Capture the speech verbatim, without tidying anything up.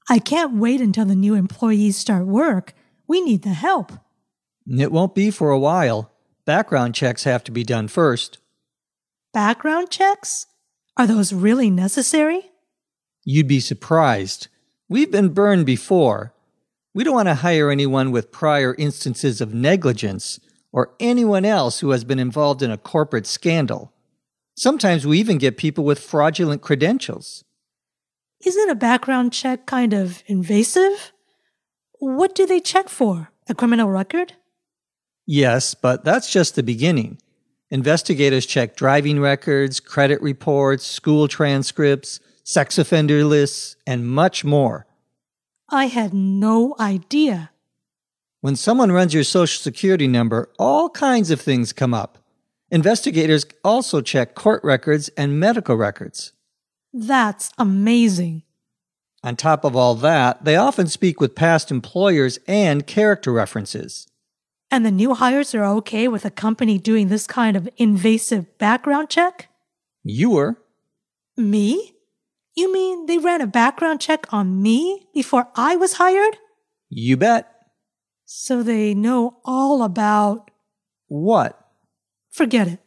I can't wait until the new employees start work. We need the help. It won't be for a while. Background checks have to be done first. Background checks? Are those really necessary? You'd be surprised. We've been burned before. We don't want to hire anyone with prior instances of negligence or anyone else who has been involved in a corporate scandal. Sometimes we even get people with fraudulent credentials. Isn't a background check kind of invasive? What do they check for? A criminal record? Yes, but that's just the beginning. Investigators check driving records, credit reports, school transcripts, sex offender lists, and much more. I had no idea. When someone runs your social security number, all kinds of things come up. Investigators also check court records and medical records. That's amazing. On top of all that, they often speak with past employers and character references. And the new hires are okay with a company doing this kind of invasive background check? You were. Me? You mean they ran a background check on me before I was hired? You bet. So they know all about... What? Forget it.